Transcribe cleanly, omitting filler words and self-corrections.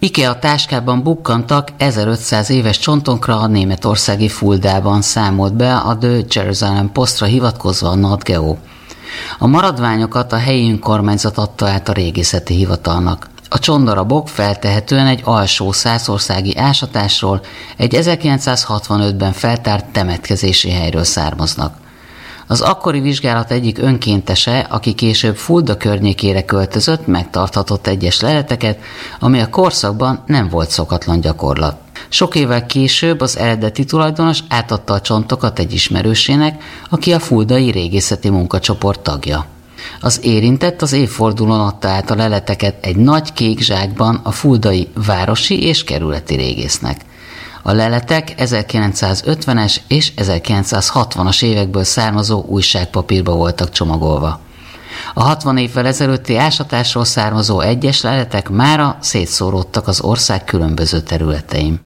IKEA táskában bukkantak 1500 éves csontokra a németországi Fuldában, számolt be a The Jerusalem Postra hivatkozva a Nat Geo. A maradványokat a helyi önkormányzat adta át a régészeti hivatalnak. A csontdarabok feltehetően egy alsó szászországi ásatásról, egy 1965-ben feltárt temetkezési helyről származnak. Az akkori vizsgálat egyik önkéntese, aki később Fulda környékére költözött, megtarthatott egyes leleteket, ami a korszakban nem volt szokatlan gyakorlat. Sok évvel később az eredeti tulajdonos átadta a csontokat egy ismerősének, aki a fuldai régészeti munkacsoport tagja. Az érintett az évfordulón adta át a leleteket egy nagy kék zsákban a fuldai városi és kerületi régésznek. A leletek 1950-es és 1960-as évekből származó újságpapírba voltak csomagolva. A 60 évvel ezelőtti ásatásról származó egyes leletek mára szétszóródtak az ország különböző területein.